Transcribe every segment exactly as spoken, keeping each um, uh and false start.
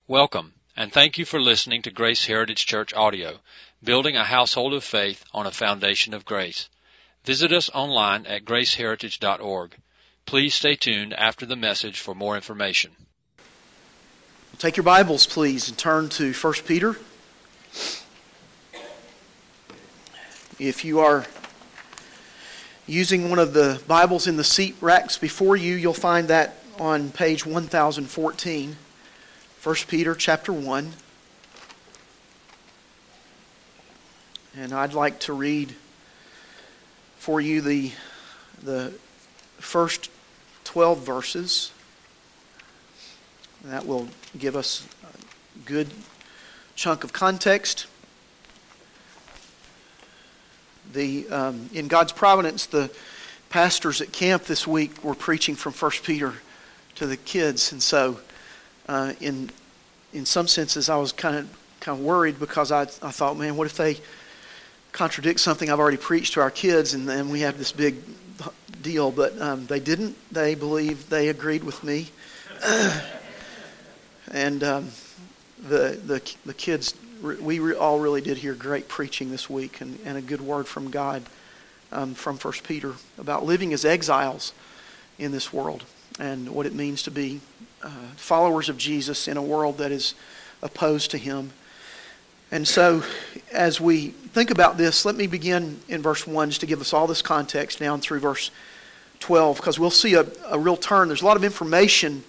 Welcome, and thank you for listening to Grace Heritage Church Audio, building a household of faith on a foundation of grace. Visit us online at grace heritage dot org. Please stay tuned after the message for more information. Take your Bibles, please, and turn to First Peter. If you are using one of the Bibles in the seat racks before you, you'll find that on page one thousand fourteen. First Peter chapter one. And I'd like to read for you the, the first twelve verses. That will give us a good chunk of context. The um, in God's providence, the pastors at camp this week were preaching from First Peter to the kids, and so uh, in in some senses, I was kind of kind of worried because I I thought, man, what if they contradict something I've already preached to our kids, and then we have this big deal? But um, they didn't. They believed. They agreed with me, and um, the the the kids. We re- all really did hear great preaching this week, and, and a good word from God um, from First Peter about living as exiles in this world and what it means to be uh, followers of Jesus in a world that is opposed to Him. And so as we think about this, let me begin in verse one just to give us all this context down through verse twelve, because we'll see a, a real turn. There's a lot of information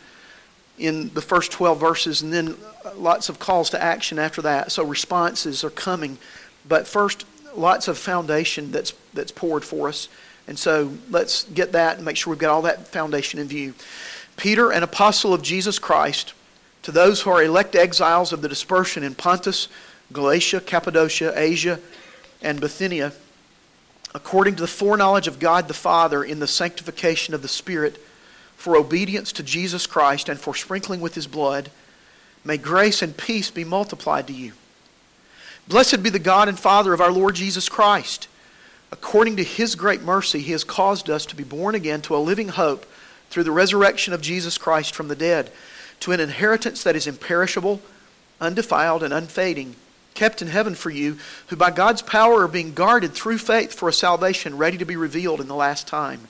in the first twelve verses, and then lots of calls to action after that. So responses are coming. But first, lots of foundation that's that's poured for us. And so let's get that and make sure we've got all that foundation in view. Peter, an apostle of Jesus Christ, to those who are elect exiles of the dispersion in Pontus, Galatia, Cappadocia, Asia, and Bithynia, according to the foreknowledge of God the Father in the sanctification of the Spirit, for obedience to Jesus Christ and for sprinkling with His blood, may grace and peace be multiplied to you. Blessed be the God and Father of our Lord Jesus Christ. According to His great mercy, He has caused us to be born again to a living hope through the resurrection of Jesus Christ from the dead, to an inheritance that is imperishable, undefiled, and unfading, kept in heaven for you, who by God's power are being guarded through faith for a salvation ready to be revealed in the last time.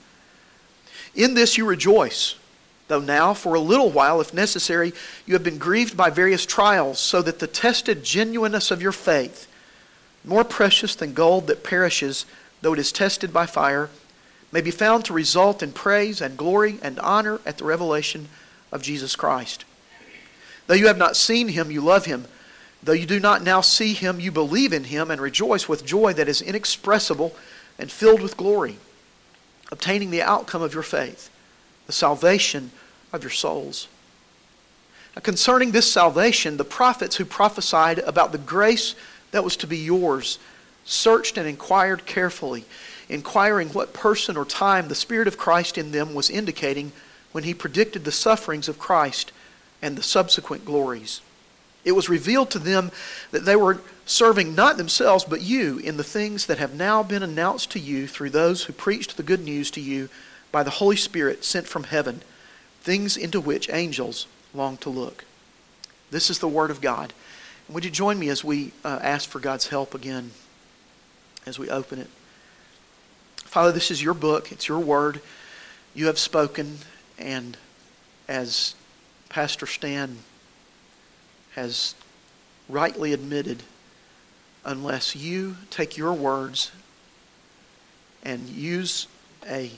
In this you rejoice, though now, for a little while, if necessary, you have been grieved by various trials, so that the tested genuineness of your faith, more precious than gold that perishes, though it is tested by fire, may be found to result in praise and glory and honor at the revelation of Jesus Christ. Though you have not seen Him, you love Him. Though you do not now see Him, you believe in Him and rejoice with joy that is inexpressible and filled with glory, obtaining the outcome of your faith, the salvation of your souls. Now, concerning this salvation, the prophets who prophesied about the grace that was to be yours searched and inquired carefully, inquiring what person or time the Spirit of Christ in them was indicating when He predicted the sufferings of Christ and the subsequent glories. It was revealed to them that they were serving not themselves but you in the things that have now been announced to you through those who preached the good news to you by the Holy Spirit sent from heaven, things into which angels long to look. This is the Word of God. And would you join me as we uh, ask for God's help again as we open it? Father, this is your book. It's your Word. You have spoken, and as Pastor Stan has rightly admitted, unless you take your words and use a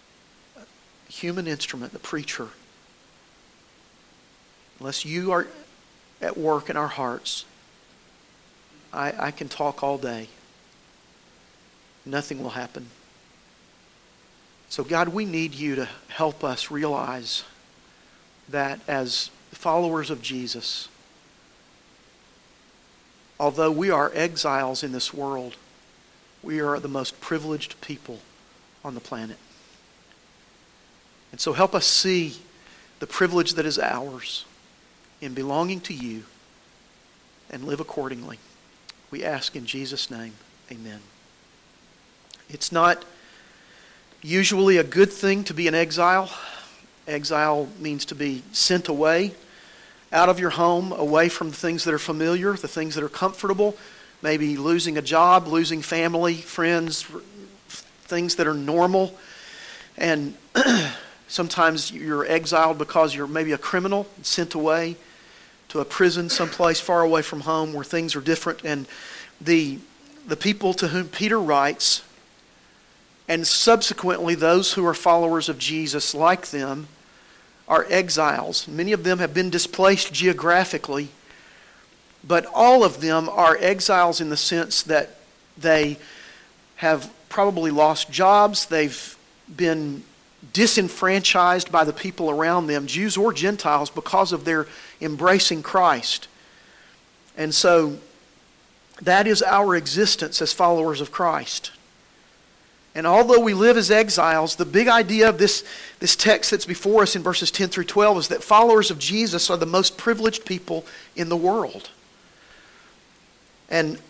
human instrument, the preacher, unless you are at work in our hearts, I, I can talk all day. Nothing will happen. So God, we need you to help us realize that as followers of Jesus, although we are exiles in this world, we are the most privileged people on the planet. And so help us see the privilege that is ours in belonging to you and live accordingly. We ask in Jesus' name, amen. It's not usually a good thing to be in exile. Exile means to be sent away out of your home, away from the things that are familiar, the things that are comfortable, maybe losing a job, losing family, friends, things that are normal. And sometimes you're exiled because you're maybe a criminal, sent away to a prison someplace far away from home where things are different. And the the people to whom Peter writes, and subsequently those who are followers of Jesus like them, are exiles. Many of them have been displaced geographically, but all of them are exiles in the sense that they have probably lost jobs, they've been disenfranchised by the people around them, Jews or Gentiles, because of their embracing Christ. And so that is our existence as followers of Christ. And although we live as exiles, the big idea of this, this text that's before us in verses ten through twelve is that followers of Jesus are the most privileged people in the world. And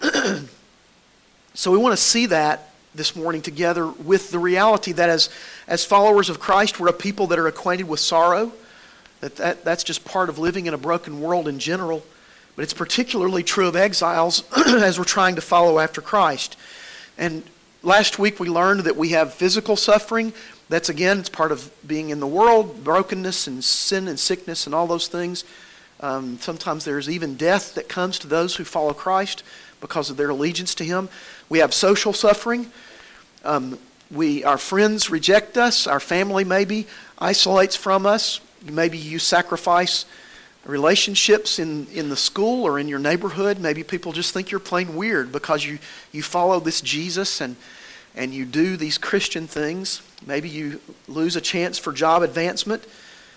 so we want to see that this morning together with the reality that as, as followers of Christ, we're a people that are acquainted with sorrow. That, that that's just part of living in a broken world in general. But it's particularly true of exiles as we're trying to follow after Christ. And last week we learned that we have physical suffering. That's, again, it's part of being in the world, brokenness and sin and sickness and all those things. Um, sometimes there's even death that comes to those who follow Christ because of their allegiance to Him. We have social suffering. Um, we, our friends reject us. Our family maybe isolates from us. Maybe you sacrifice relationships in, in the school or in your neighborhood. Maybe people just think you're plain weird because you, you follow this Jesus and, and you do these Christian things. Maybe you lose a chance for job advancement.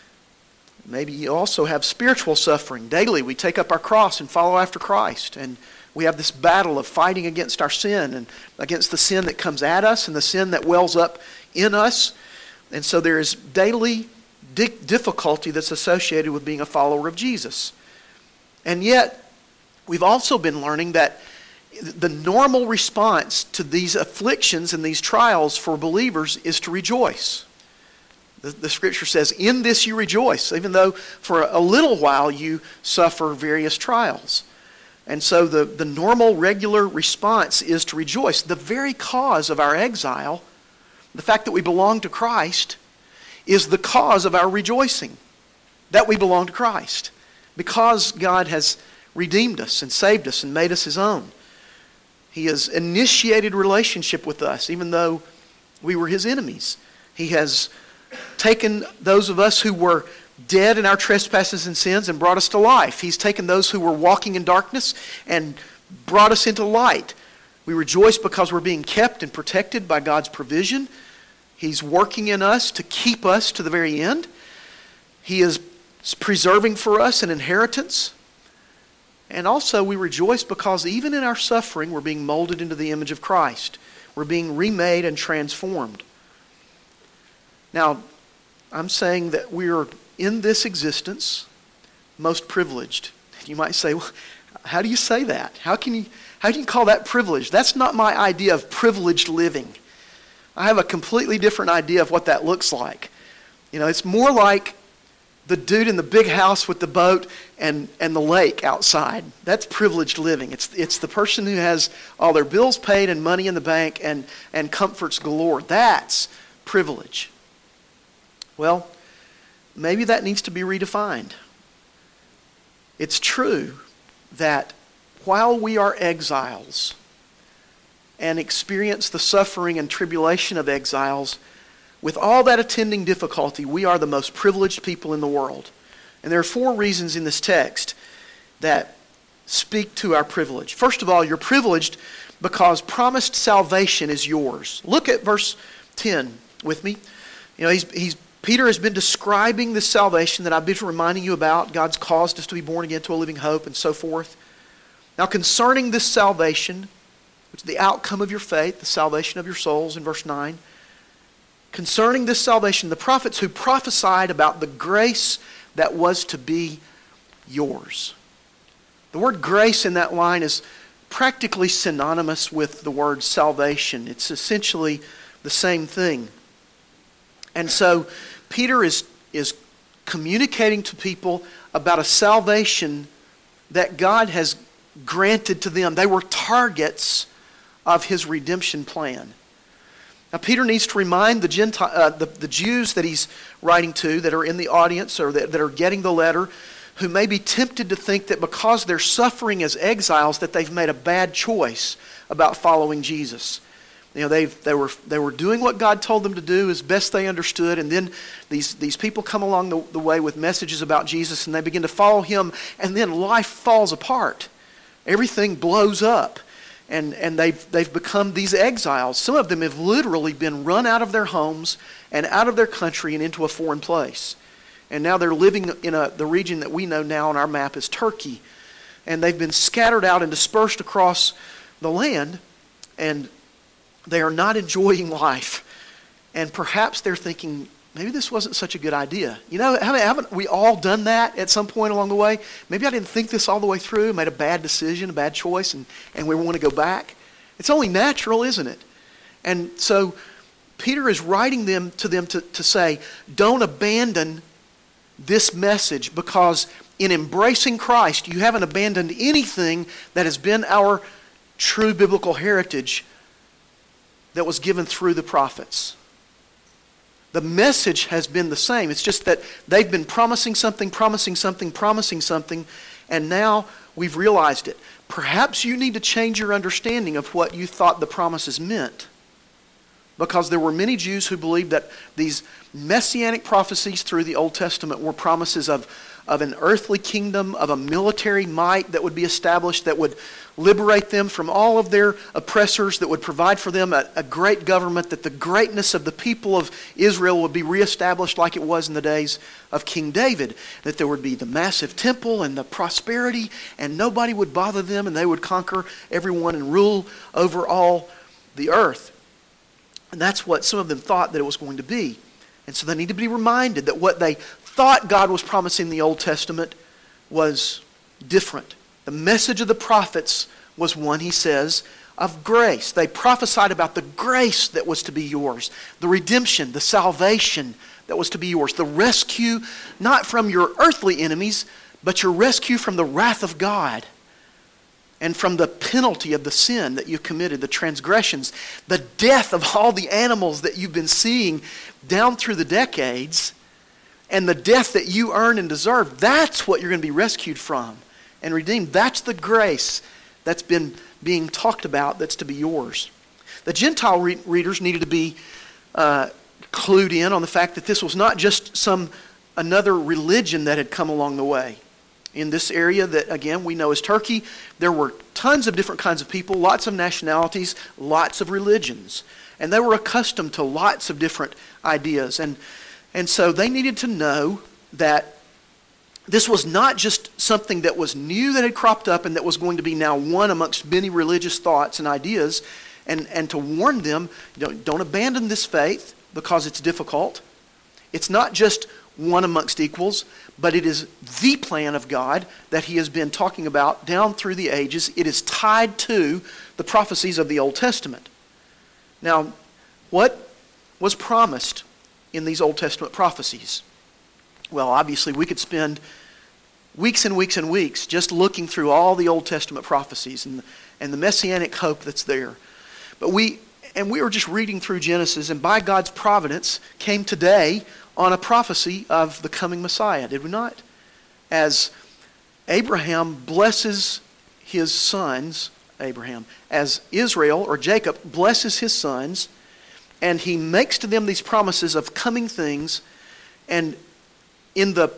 Maybe you also have spiritual suffering. Daily we take up our cross and follow after Christ. And we have this battle of fighting against our sin and against the sin that comes at us and the sin that wells up in us. And so there is daily difficulty that's associated with being a follower of Jesus. And yet, we've also been learning that the normal response to these afflictions and these trials for believers is to rejoice. The, the Scripture says, in this you rejoice, even though for a little while you suffer various trials. And so the, the normal, regular response is to rejoice. The very cause of our exile, the fact that we belong to Christ, is the cause of our rejoicing, that we belong to Christ, because God has redeemed us and saved us and made us His own. He has initiated relationship with us, even though we were His enemies. He has taken those of us who were dead in our trespasses and sins and brought us to life. He's taken those who were walking in darkness and brought us into light. We rejoice because we're being kept and protected by God's provision. He's working in us to keep us to the very end. He is preserving for us an inheritance. And also we rejoice because even in our suffering, we're being molded into the image of Christ. We're being remade and transformed. Now, I'm saying that we are in this existence most privileged. You might say, well, how do you say that? How can you, how can you call that privilege? That's not my idea of privileged living. I have a completely different idea of what that looks like. You know, it's more like the dude in the big house with the boat and, and the lake outside. That's privileged living. It's it's the person who has all their bills paid and money in the bank and, and comforts galore. That's privilege. Well, maybe that needs to be redefined. It's true that while we are exiles and experience the suffering and tribulation of exiles, with all that attending difficulty, we are the most privileged people in the world. And there are four reasons in this text that speak to our privilege. First of all, you're privileged because promised salvation is yours. Look at verse ten with me. You know, he's, he's Peter has been describing this salvation that I've been reminding you about. God's caused us to be born again to a living hope and so forth. Now, concerning this salvation, which is the outcome of your faith, the salvation of your souls in verse nine. Concerning this salvation, the prophets who prophesied about the grace that was to be yours. The word grace in that line is practically synonymous with the word salvation. It's essentially the same thing. And so Peter is, is communicating to people about a salvation that God has granted to them. They were targets of His redemption plan. Now, Peter needs to remind the, Gentile, uh, the, the Jews that he's writing to, that are in the audience or that, that are getting the letter, who may be tempted to think that because they're suffering as exiles that they've made a bad choice about following Jesus. You know, they they were they were doing what God told them to do as best they understood, and then these, these people come along the, the way with messages about Jesus, and they begin to follow Him, and then life falls apart. Everything blows up, and, and they've, they've become these exiles. Some of them have literally been run out of their homes and out of their country and into a foreign place. And now they're living in a, the region that we know now on our map as Turkey. And they've been scattered out and dispersed across the land, and they are not enjoying life. And perhaps they're thinking, maybe this wasn't such a good idea. You know, haven't, haven't we all done that at some point along the way? Maybe I didn't think this all the way through, made a bad decision, a bad choice, and, and we want to go back. It's only natural, isn't it? And so Peter is writing them to them to, to say, don't abandon this message, because in embracing Christ, you haven't abandoned anything that has been our true biblical heritage that was given through the prophets. The message has been the same. It's just that they've been promising something, promising something, promising something, and now we've realized it. Perhaps you need to change your understanding of what you thought the promises meant. Because there were many Jews who believed that these messianic prophecies through the Old Testament were promises of, of an earthly kingdom, of a military might that would be established, that would liberate them from all of their oppressors, that would provide for them a, a great government, that the greatness of the people of Israel would be reestablished like it was in the days of King David, that there would be the massive temple and the prosperity, and nobody would bother them, and they would conquer everyone and rule over all the earth. And that's what some of them thought that it was going to be. And so they need to be reminded that what they thought God was promising in the Old Testament was different. The message of the prophets was one, he says, of grace. They prophesied about the grace that was to be yours, the redemption, the salvation that was to be yours, the rescue not from your earthly enemies, but your rescue from the wrath of God. And from the penalty of the sin that you committed, the transgressions, the death of all the animals that you've been seeing down through the decades, and the death that you earn and deserve, that's what you're going to be rescued from and redeemed. That's the grace that's been being talked about that's to be yours. The Gentile re- readers needed to be uh, clued in on the fact that this was not just some another religion that had come along the way. In this area that, again, we know as Turkey, there were tons of different kinds of people, lots of nationalities, lots of religions. And they were accustomed to lots of different ideas. And, and so they needed to know that this was not just something that was new that had cropped up and that was going to be now one amongst many religious thoughts and ideas. And, and to warn them, don't, don't abandon this faith because it's difficult. It's not just one amongst equals, but it is the plan of God that He has been talking about down through the ages. It is tied to the prophecies of the Old Testament. Now, what was promised in these Old Testament prophecies? Well, obviously, we could spend weeks and weeks and weeks just looking through all the Old Testament prophecies and, and the messianic hope that's there. But we, and we were just reading through Genesis, and by God's providence came today on a prophecy of the coming Messiah, did we not? As Abraham blesses his sons, Abraham, as Israel or Jacob blesses his sons, and he makes to them these promises of coming things, and in the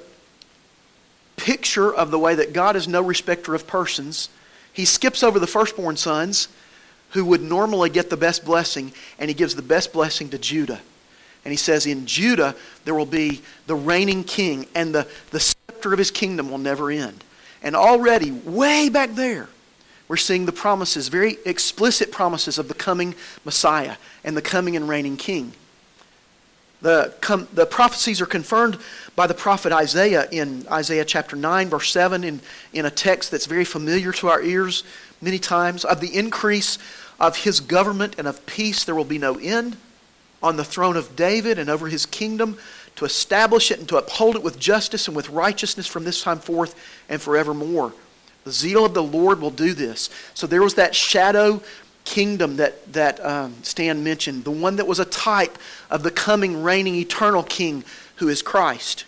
picture of the way that God is no respecter of persons, he skips over the firstborn sons who would normally get the best blessing, and he gives the best blessing to Judah. And he says, in Judah, there will be the reigning king, and the, the scepter of his kingdom will never end. And already, way back there, we're seeing the promises, very explicit promises of the coming Messiah and the coming and reigning king. The, com, the prophecies are confirmed by the prophet Isaiah in Isaiah chapter nine, verse seven, in, in a text that's very familiar to our ears many times. Of the increase of his government and of peace there will be no end, on the throne of David and over his kingdom, to establish it and to uphold it with justice and with righteousness from this time forth and forevermore. The zeal of the Lord will do this. So there was that shadow kingdom that, that um, Stan mentioned, the one that was a type of the coming, reigning, eternal king who is Christ.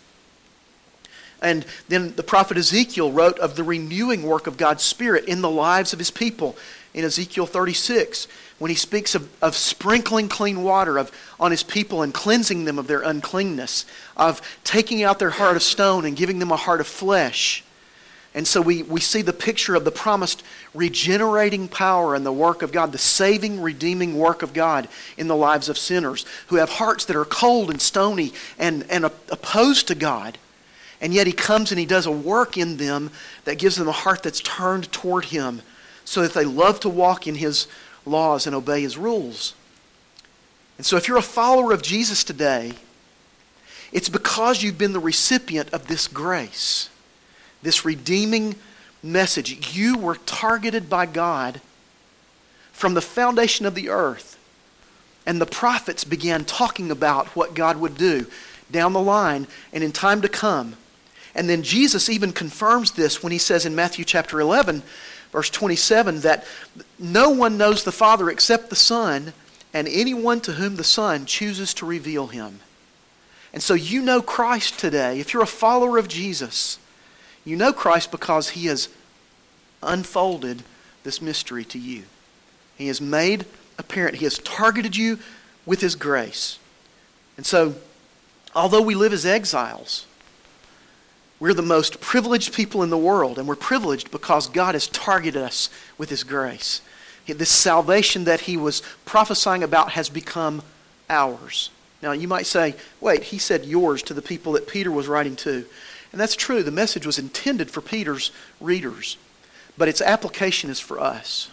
And then the prophet Ezekiel wrote of the renewing work of God's Spirit in the lives of His people in Ezekiel thirty-six, when he speaks of, of sprinkling clean water of, on His people and cleansing them of their uncleanness, of taking out their heart of stone and giving them a heart of flesh. And so we, we see the picture of the promised regenerating power and the work of God, the saving, redeeming work of God in the lives of sinners who have hearts that are cold and stony and, and opposed to God. And yet He comes and He does a work in them that gives them a heart that's turned toward Him so that they love to walk in His laws and obey His rules. And so if you're a follower of Jesus today, it's because you've been the recipient of this grace, this redeeming message. You were targeted by God from the foundation of the earth. And the prophets began talking about what God would do down the line and in time to come. And then Jesus even confirms this when He says in Matthew chapter eleven, verse twenty-seven, that no one knows the Father except the Son, and anyone to whom the Son chooses to reveal Him. And so you know Christ today. If you're a follower of Jesus, you know Christ because He has unfolded this mystery to you. He has made apparent. He has targeted you with His grace. And so, although we live as exiles, we're the most privileged people in the world, and we're privileged because God has targeted us with His grace. This salvation that He was prophesying about has become ours. Now you might say, wait, He said yours to the people that Peter was writing to. And that's true. The message was intended for Peter's readers, but its application is for us.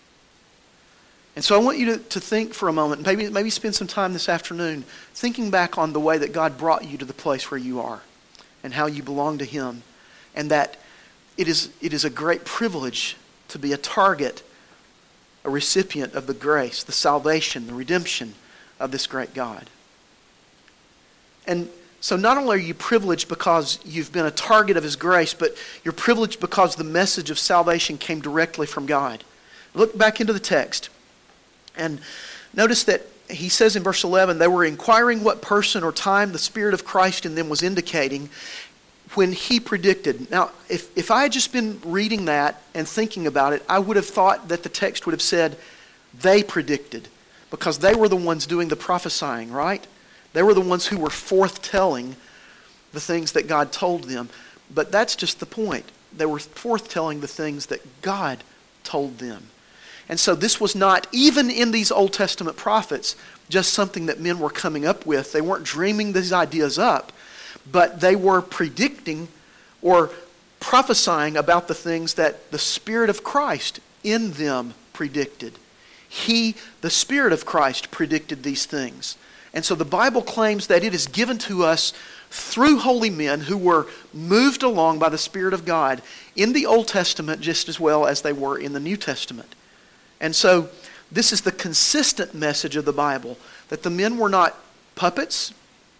And so I want you to, to think for a moment, maybe, maybe spend some time this afternoon thinking back on the way that God brought you to the place where you are and how you belong to Him, and that it is, it is a great privilege to be a target, a recipient of the grace, the salvation, the redemption of this great God. And so not only are you privileged because you've been a target of His grace, but you're privileged because the message of salvation came directly from God. Look back into the text and notice that he says in verse eleven, they were inquiring what person or time the Spirit of Christ in them was indicating when He predicted. Now, if, if I had just been reading that and thinking about it, I would have thought that the text would have said they predicted, because they were the ones doing the prophesying, right? They were the ones who were forthtelling the things that God told them. But that's just the point. They were forthtelling the things that God told them. And so this was not, even in these Old Testament prophets, just something that men were coming up with. They weren't dreaming these ideas up, but they were predicting or prophesying about the things that the Spirit of Christ in them predicted. He, the Spirit of Christ, predicted these things. And so the Bible claims that it is given to us through holy men who were moved along by the Spirit of God in the Old Testament just as well as they were in the New Testament. And so this is the consistent message of the Bible, that the men were not puppets.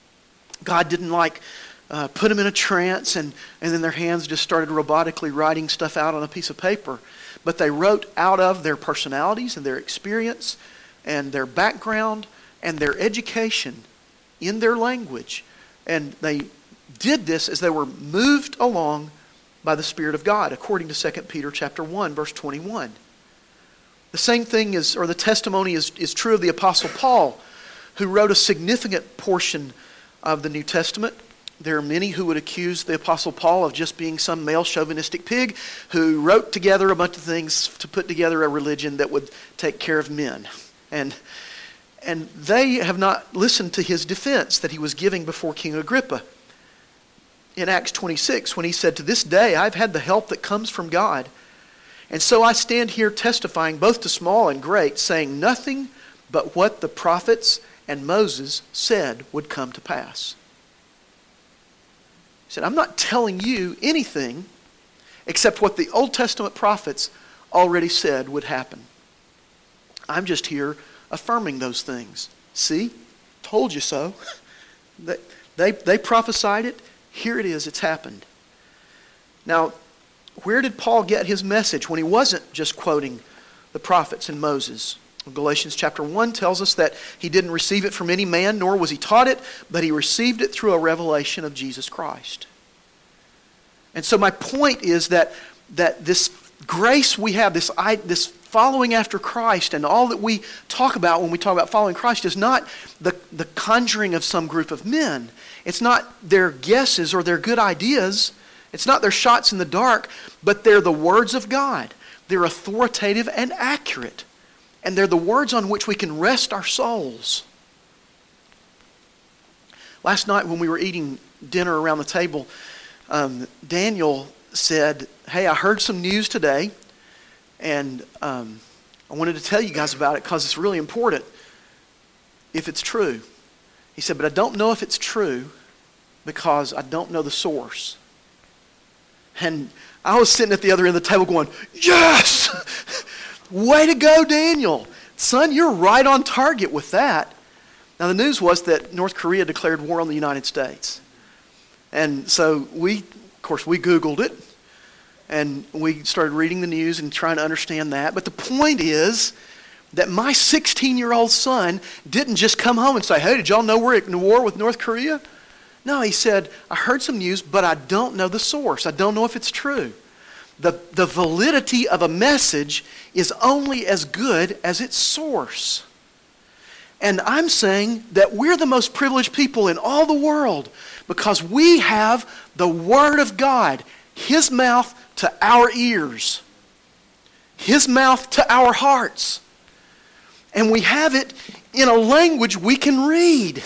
God didn't like uh, put them in a trance and, and then their hands just started robotically writing stuff out on a piece of paper. But they wrote out of their personalities and their experience and their background and their education in their language. And they did this as they were moved along by the Spirit of God, according to Second Peter chapter one, verse twenty-one. The same thing is, or the testimony is, is true of the Apostle Paul, who wrote a significant portion of the New Testament. There are many who would accuse the Apostle Paul of just being some male chauvinistic pig who wrote together a bunch of things to put together a religion that would take care of men. And, and they have not listened to his defense that he was giving before King Agrippa. In Acts twenty-six, when he said, "To this day I've had the help that comes from God. And so I stand here testifying both to small and great, saying nothing but what the prophets and Moses said would come to pass." He said, I'm not telling you anything except what the Old Testament prophets already said would happen. I'm just here affirming those things. See? Told you so. They, they prophesied it. Here it is. It's happened. Now, where did Paul get his message when he wasn't just quoting the prophets and Moses? Galatians chapter one tells us that he didn't receive it from any man, nor was he taught it, but he received it through a revelation of Jesus Christ. And so my point is that, that this grace we have, this, this following after Christ, and all that we talk about when we talk about following Christ is not the, the conjuring of some group of men. It's not their guesses or their good ideas. It's not their shots in the dark, but they're the words of God. They're authoritative and accurate. And they're the words on which we can rest our souls. Last night when we were eating dinner around the table, um, Daniel said, hey, I heard some news today, and um, I wanted to tell you guys about it because it's really important if it's true. He said, but I don't know if it's true because I don't know the source. And I was sitting at the other end of the table going, yes! Way to go, Daniel. Son, you're right on target with that. Now, the news was that North Korea declared war on the United States. And so we, of course, we Googled it. And we started reading the news and trying to understand that. But the point is that my sixteen-year-old son didn't just come home and say, hey, did y'all know we're in war with North Korea? No, he said, I heard some news, but I don't know the source. I don't know if it's true. The, the validity of a message is only as good as its source. And I'm saying that we're the most privileged people in all the world because we have the Word of God, His mouth to our ears, His mouth to our hearts. And we have it in a language we can read,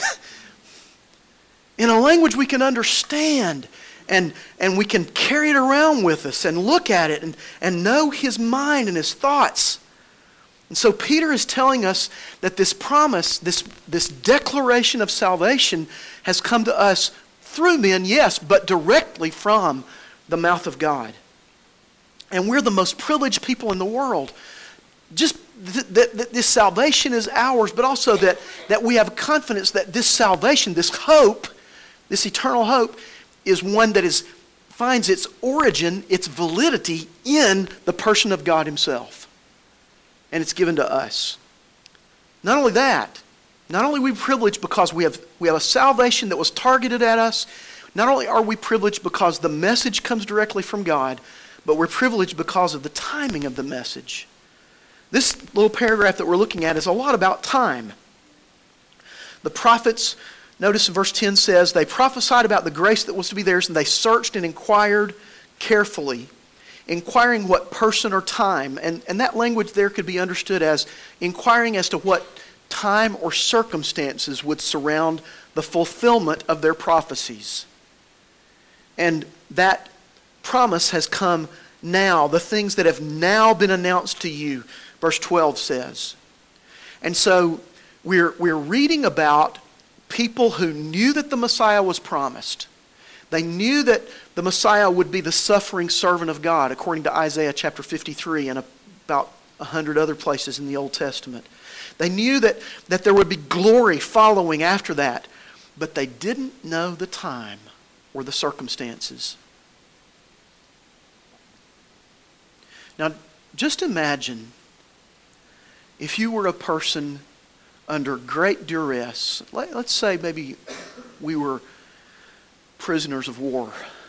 in a language we can understand. And, and we can carry it around with us and look at it and, and know His mind and His thoughts. And so Peter is telling us that this promise, this, this declaration of salvation has come to us through men, yes, but directly from the mouth of God. And we're the most privileged people in the world. Just that th- th- this salvation is ours, but also that, that we have confidence that this salvation, this hope, this eternal hope, is one that is finds its origin, its validity in the person of God Himself. And it's given to us. Not only that, not only are we privileged because we have, we have a salvation that was targeted at us, not only are we privileged because the message comes directly from God, but we're privileged because of the timing of the message. This little paragraph that we're looking at is a lot about time. The prophets, notice in verse ten says, they prophesied about the grace that was to be theirs, and they searched and inquired carefully, inquiring what person or time. And, and that language there could be understood as inquiring as to what time or circumstances would surround the fulfillment of their prophecies. And that promise has come now, the things that have now been announced to you, verse twelve says. And so we're, we're reading about people who knew that the Messiah was promised. They knew that the Messiah would be the suffering servant of God, according to Isaiah chapter fifty-three and about a hundred other places in the Old Testament. They knew that, that there would be glory following after that, but they didn't know the time or the circumstances. Now, just imagine if you were a person under great duress. Let, let's say maybe we were prisoners of war,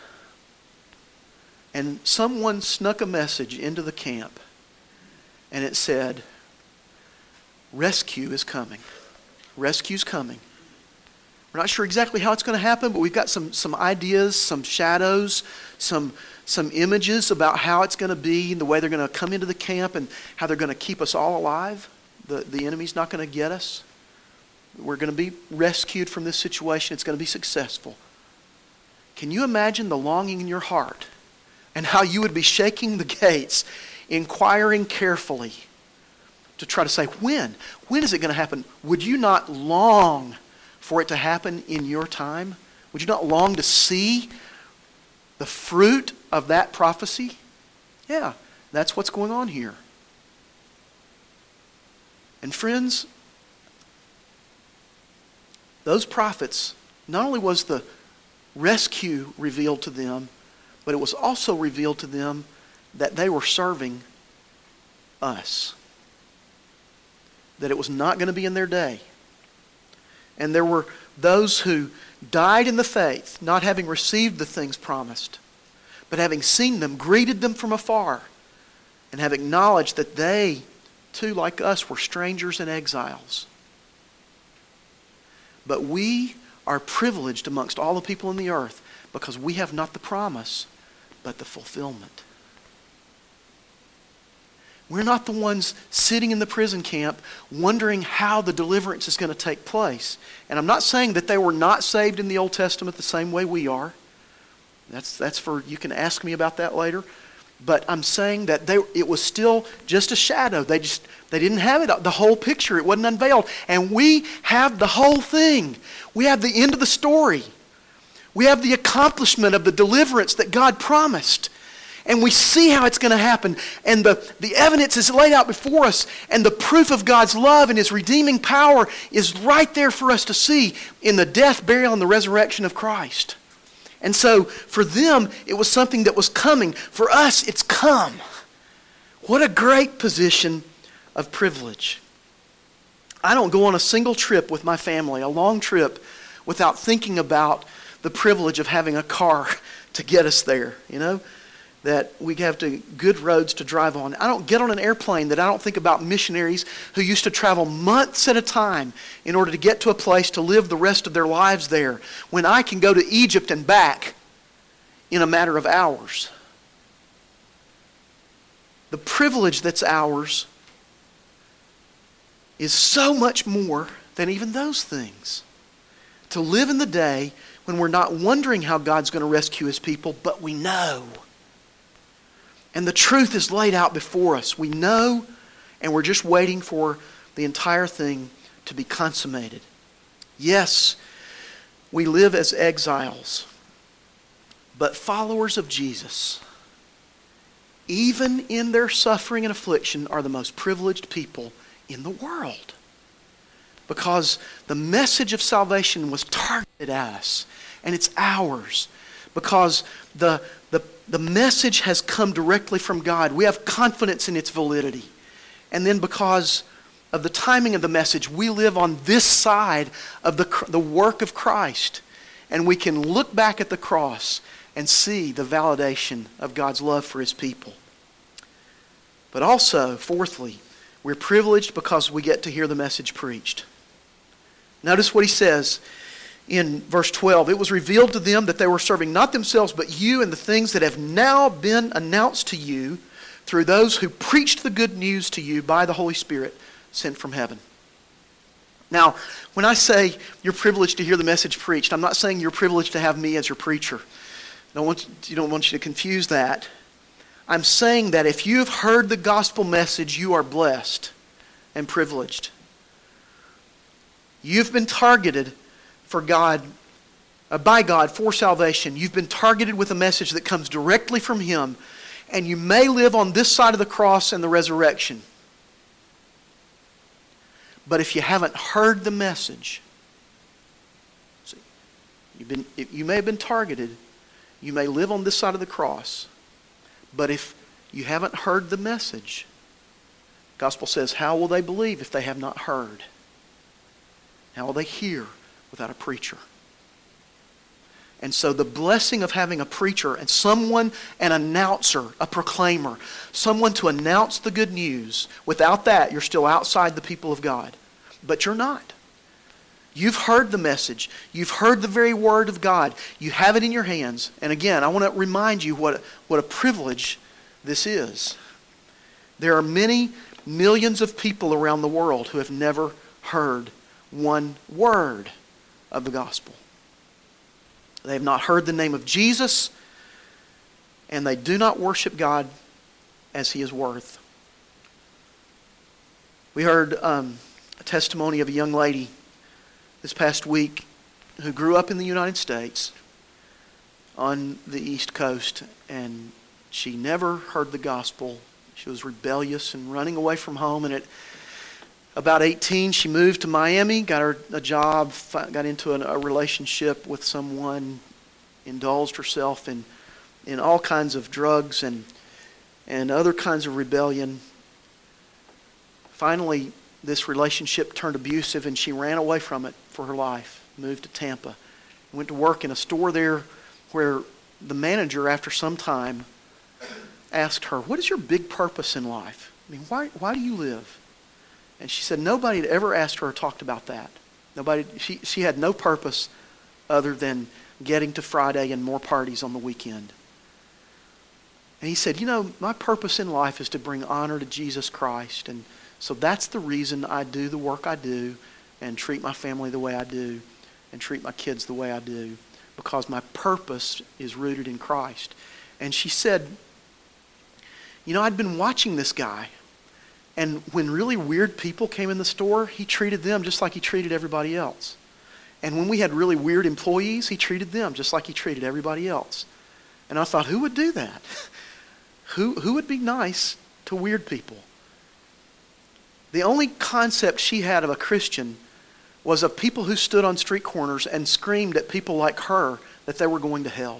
and someone snuck a message into the camp, and it said, rescue is coming. Rescue's coming. We're not sure exactly how it's going to happen, but we've got some, some ideas, some shadows, some, some images about how it's going to be and the way they're going to come into the camp and how they're going to keep us all alive. The, the enemy's not going to get us. We're going to be rescued from this situation. It's going to be successful. Can you imagine the longing in your heart and how you would be shaking the gates, inquiring carefully to try to say, when? When is it going to happen? Would you not long for it to happen in your time? Would you not long to see the fruit of that prophecy? Yeah, that's what's going on here. And friends, those prophets not only was the rescue revealed to them, but it was also revealed to them that they were serving us. That it was not going to be in their day. And there were those who died in the faith, not having received the things promised, but having seen them, greeted them from afar, and have acknowledged that they, too, like us, were strangers and exiles. But we are privileged amongst all the people in the earth because we have not the promise, but the fulfillment. We're not the ones sitting in the prison camp wondering how the deliverance is going to take place. And I'm not saying that they were not saved in the Old Testament the same way we are. That's, that's for, you can ask me about that later. But I'm saying that they, it was still just a shadow. They just they didn't have it, the whole picture. It wasn't unveiled. And we have the whole thing. We have the end of the story. We have the accomplishment of the deliverance that God promised. And we see how it's going to happen. And the, the evidence is laid out before us. And the proof of God's love and His redeeming power is right there for us to see in the death, burial, and the resurrection of Christ. And so for them, it was something that was coming. For us, it's come. What a great position of privilege. I don't go on a single trip with my family, a long trip, without thinking about the privilege of having a car to get us there, you know, that we have to good roads to drive on. I don't get on an airplane that I don't think about missionaries who used to travel months at a time in order to get to a place to live the rest of their lives there, when I can go to Egypt and back in a matter of hours. The privilege that's ours is so much more than even those things. To live in the day when we're not wondering how God's going to rescue His people, but we know. And the truth is laid out before us. We know, and we're just waiting for the entire thing to be consummated. Yes, we live as exiles, but followers of Jesus, even in their suffering and affliction, are the most privileged people in the world. Because the message of salvation was targeted at us, and it's ours. Because the, the, the message has come directly from God. We have confidence in its validity. And then because of the timing of the message, we live on this side of the, the work of Christ. And we can look back at the cross and see the validation of God's love for His people. But also, fourthly, we're privileged because we get to hear the message preached. Notice what he says in verse twelve. It was revealed to them that they were serving not themselves but you and the things that have now been announced to you through those who preached the good news to you by the Holy Spirit sent from heaven. Now, when I say you're privileged to hear the message preached, I'm not saying you're privileged to have me as your preacher. I don't want, you don't want you to confuse that. I'm saying that if you've heard the gospel message, you are blessed and privileged. You've been targeted for God, uh, by God for salvation. You've been targeted with a message that comes directly from Him, and you may live on this side of the cross and the resurrection. But if you haven't heard the message, see, you've been, you may have been targeted. You may live on this side of the cross. But if you haven't heard the message, the gospel says, how will they believe if they have not heard? How will they hear without a preacher? And so the blessing of having a preacher and someone, an announcer, a proclaimer, someone to announce the good news, without that, you're still outside the people of God. But you're not. You've heard the message. You've heard the very word of God. You have it in your hands. And again, I want to remind you what, what a privilege this is. There are many millions of people around the world who have never heard one word of the gospel. They have not heard the name of Jesus, and they do not worship God as He is worth. We heard um, a testimony of a young lady this past week who grew up in the United States on the East Coast, and she never heard the gospel. She was rebellious and running away from home, and it about eighteen, she moved to Miami, got her a job, got into a, a relationship with someone, indulged herself in, in all kinds of drugs and, and other kinds of rebellion. Finally, this relationship turned abusive and she ran away from it for her life, moved to Tampa, went to work in a store there where the manager, after some time, asked her, "What is your big purpose in life? I mean, why, why do you live?" And she said nobody had ever asked her or talked about that. Nobody. She, she had no purpose other than getting to Friday and more parties on the weekend. And he said, you know, my purpose in life is to bring honor to Jesus Christ. And so that's the reason I do the work I do and treat my family the way I do and treat my kids the way I do, because my purpose is rooted in Christ. And she said, you know, I'd been watching this guy, and when really weird people came in the store, he treated them just like he treated everybody else. And when we had really weird employees, he treated them just like he treated everybody else. And I thought, who would do that? who, who would be nice to weird people? The only concept she had of a Christian was of people who stood on street corners and screamed at people like her that they were going to hell.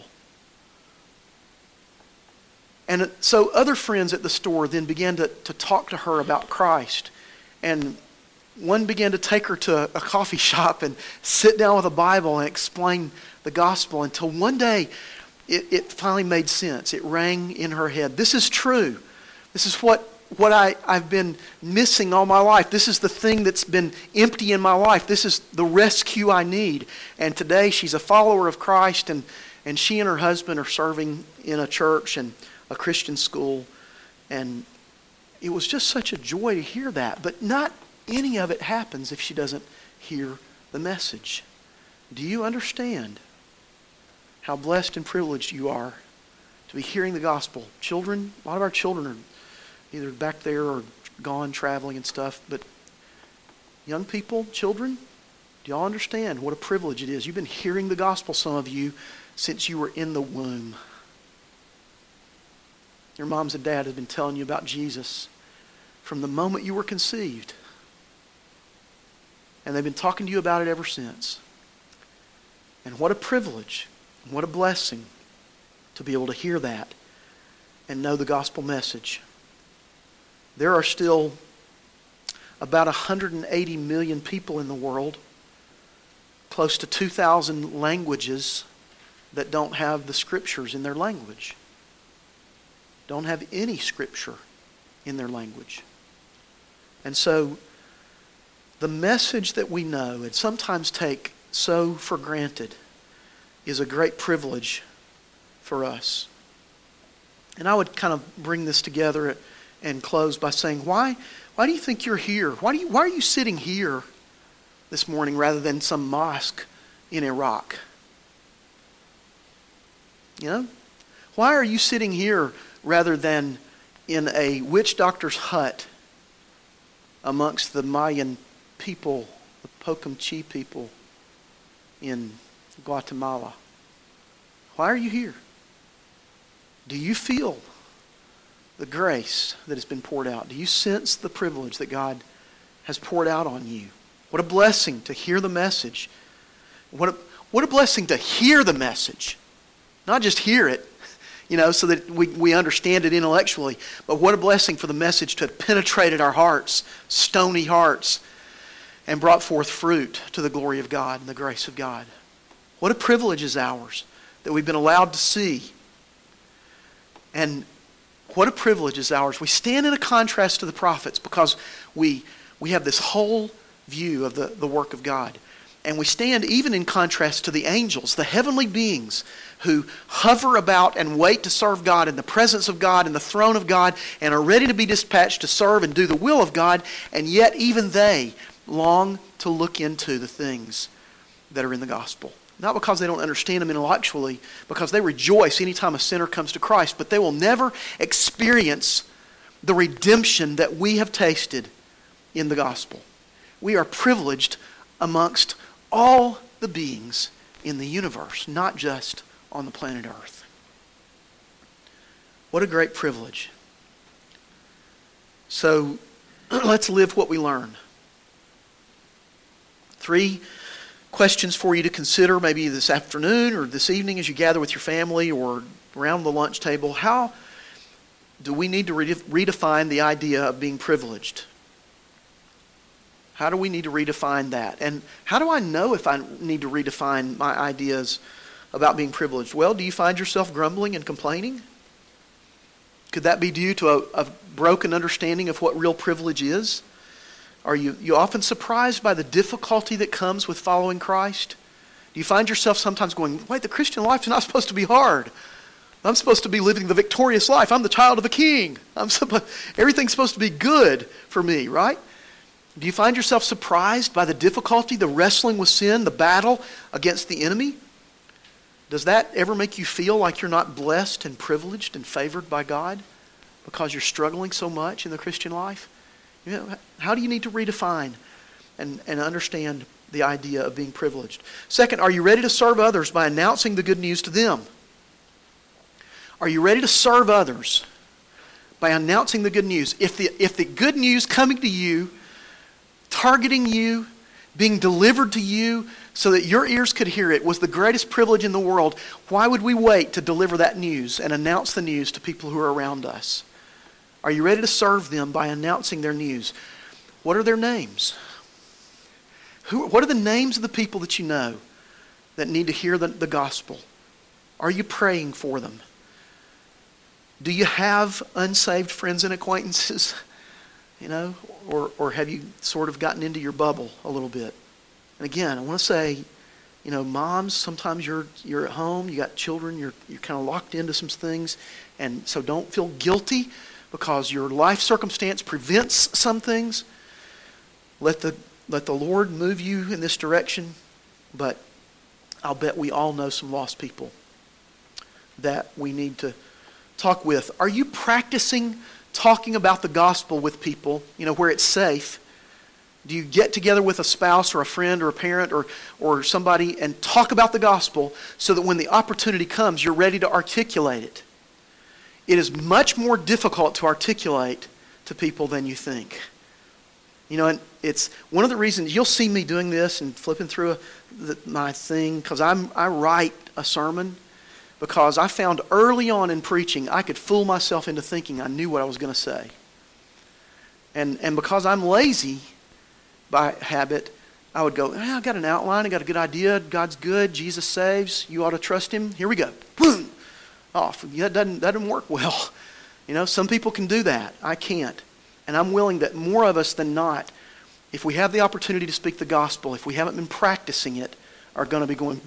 And so other friends at the store then began to, to talk to her about Christ. And one began to take her to a coffee shop and sit down with a Bible and explain the gospel, until one day it, it finally made sense. It rang in her head. This is true. This is what, what I, I've been missing all my life. This is the thing that's been empty in my life. This is the rescue I need. And today she's a follower of Christ, and, and she and her husband are serving in a church and a Christian school. And it was just such a joy to hear that. But not any of it happens if she doesn't hear the message. Do you understand how blessed and privileged you are to be hearing the gospel? Children, a lot of our children are either back there or gone traveling and stuff. But young people, children, do y'all understand what a privilege it is? You've been hearing the gospel, some of you, since you were in the womb. Your moms and dad have been telling you about Jesus from the moment you were conceived. And they've been talking to you about it ever since. And what a privilege, what a blessing to be able to hear that and know the gospel message. There are still about one hundred eighty million people in the world, close to two thousand languages that don't have the scriptures in their language. Don't have any scripture in their language. And so the message that we know and sometimes take so for granted is a great privilege for us. And I would kind of bring this together and close by saying, why, why do you think you're here? Why do you, why are you sitting here this morning rather than some mosque in Iraq? You know? Why are you sitting here rather than in a witch doctor's hut amongst the Mayan people, the Pocumchi people in Guatemala? Why are you here? Do you feel the grace that has been poured out? Do you sense the privilege that God has poured out on you? What a blessing to hear the message. What a, what a blessing to hear the message. Not just hear it, you know, so that we, we understand it intellectually. But what a blessing for the message to have penetrated our hearts, stony hearts, and brought forth fruit to the glory of God and the grace of God. What a privilege is ours that we've been allowed to see. And what a privilege is ours. We stand in a contrast to the prophets because we, we have this whole view of the, the work of God. And we stand even in contrast to the angels, the heavenly beings who hover about and wait to serve God in the presence of God, in the throne of God, and are ready to be dispatched to serve and do the will of God. And yet even they long to look into the things that are in the gospel. Not because they don't understand them intellectually, because they rejoice anytime a sinner comes to Christ, but they will never experience the redemption that we have tasted in the gospel. We are privileged amongst all the beings in the universe, not just on the planet Earth. What a great privilege. So let's live what we learn. Three questions for you to consider maybe this afternoon or this evening as you gather with your family or around the lunch table. How do we need to redefine the idea of being privileged? How do we need to redefine that? And how do I know if I need to redefine my ideas about being privileged? Well, do you find yourself grumbling and complaining? Could that be due to a, a broken understanding of what real privilege is? Are you, you often surprised by the difficulty that comes with following Christ? Do you find yourself sometimes going, wait, the Christian life is not supposed to be hard. I'm supposed to be living the victorious life. I'm the child of a king. I'm supposed, everything's supposed to be good for me, right? Do you find yourself surprised by the difficulty, the wrestling with sin, the battle against the enemy? Does that ever make you feel like you're not blessed and privileged and favored by God because you're struggling so much in the Christian life? You know, how do you need to redefine and, and understand the idea of being privileged? Second, are you ready to serve others by announcing the good news to them? Are you ready to serve others by announcing the good news? If the, if the good news coming to you, targeting you, being delivered to you so that your ears could hear it was the greatest privilege in the world, why would we wait to deliver that news and announce the news to people who are around us? Are you ready to serve them by announcing their news? What are their names? Who, what are the names of the people that you know that need to hear the, the gospel? Are you praying for them? Do you have unsaved friends and acquaintances? You know, or or have you sort of gotten into your bubble a little bit? And again, I want to say, you know, moms, sometimes you're you're at home, you got children, you're you're kind of locked into some things, and so don't feel guilty because your life circumstance prevents some things. Let the let the Lord move you in this direction, but I'll bet we all know some lost people that we need to talk with. Are you practicing talking about the gospel with people, you know, where it's safe? Do you get together with a spouse or a friend or a parent or, or somebody and talk about the gospel so that when the opportunity comes, you're ready to articulate it? It is much more difficult to articulate to people than you think. You know, and it's one of the reasons you'll see me doing this and flipping through a, the, my thing, because I'm I write a sermon because I found early on in preaching I could fool myself into thinking I knew what I was going to say. And and because I'm lazy by habit, I would go, eh, I got an outline, I got a good idea, God's good, Jesus saves, you ought to trust Him. Here we go. Boom! Off. That doesn't, that doesn't work well. You know, some people can do that. I can't. And I'm willing that more of us than not, if we have the opportunity to speak the gospel, if we haven't been practicing it, are going to be going,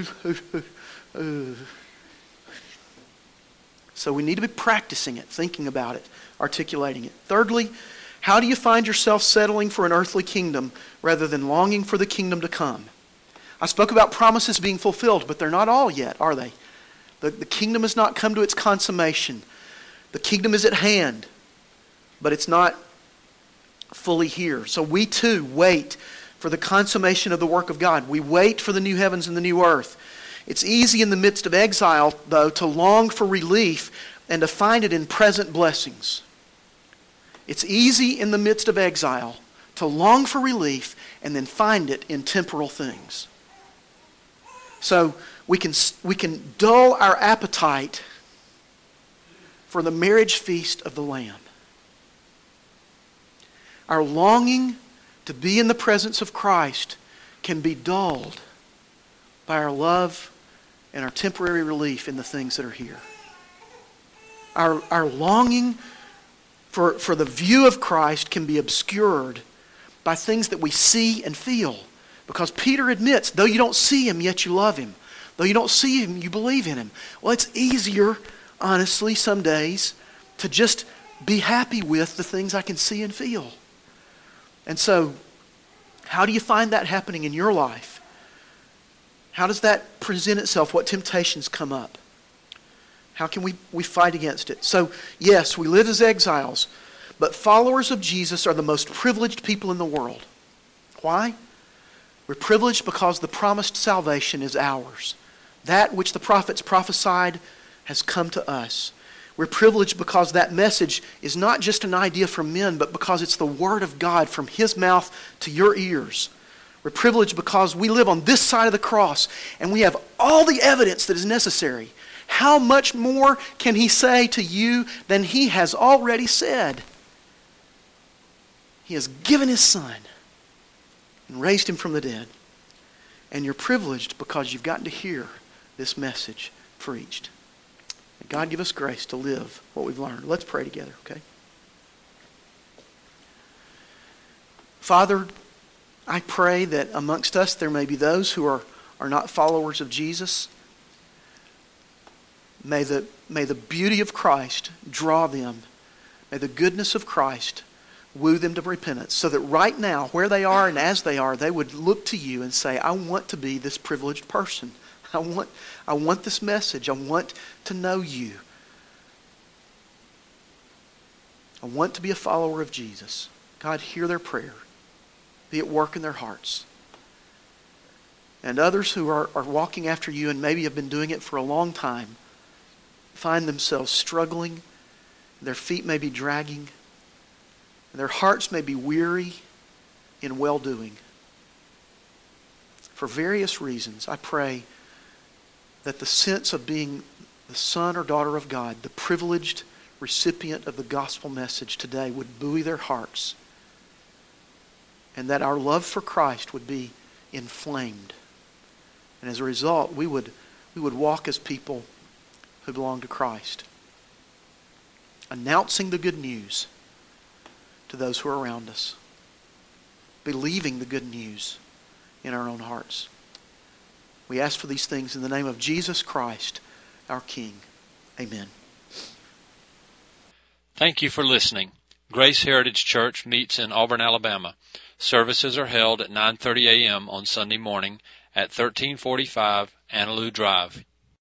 so we need to be practicing it, thinking about it, articulating it. Thirdly, how do you find yourself settling for an earthly kingdom rather than longing for the kingdom to come? I spoke about promises being fulfilled, but they're not all yet, are they? The, the kingdom has not come to its consummation. The kingdom is at hand, but it's not fully here. So we too wait for the consummation of the work of God. We wait for the new heavens and the new earth. It's easy in the midst of exile, though, to long for relief and to find it in present blessings. It's easy in the midst of exile to long for relief and then find it in temporal things. So we can, we can dull our appetite for the marriage feast of the Lamb. Our longing to be in the presence of Christ can be dulled by our love and our temporary relief in the things that are here. Our, our longing for, for the view of Christ can be obscured by things that we see and feel. Because Peter admits, though you don't see Him, yet you love Him. Though you don't see Him, you believe in Him. Well, it's easier, honestly, some days, to just be happy with the things I can see and feel. And so, how do you find that happening in your life? How does that present itself? What temptations come up? How can we, we fight against it? So, yes, we live as exiles, but followers of Jesus are the most privileged people in the world. Why? We're privileged because the promised salvation is ours. That which the prophets prophesied has come to us. We're privileged because that message is not just an idea from men, but because it's the Word of God from His mouth to your ears. We're privileged because we live on this side of the cross and we have all the evidence that is necessary. How much more can He say to you than He has already said? He has given His Son and raised Him from the dead. And you're privileged because you've gotten to hear this message preached. And God give us grace to live what we've learned. Let's pray together, okay? Father, I pray that amongst us there may be those who are, are not followers of Jesus. May the, may the beauty of Christ draw them. May the goodness of Christ woo them to repentance, so that right now, where they are and as they are, they would look to you and say, I want to be this privileged person. I want, I want this message. I want to know you. I want to be a follower of Jesus. God, hear their prayer. Be at work in their hearts. And others who are, are walking after you and maybe have been doing it for a long time find themselves struggling. Their feet may be dragging. And their hearts may be weary in well-doing. For various reasons, I pray that the sense of being the son or daughter of God, the privileged recipient of the gospel message today, would buoy their hearts. And that our love for Christ would be inflamed. And as a result, we would, we would walk as people who belong to Christ, announcing the good news to those who are around us, believing the good news in our own hearts. We ask for these things in the name of Jesus Christ, our King. Amen. Thank you for listening. Grace Heritage Church meets in Auburn, Alabama. Services are held at nine thirty a.m. on Sunday morning at thirteen forty-five Annaloo Drive.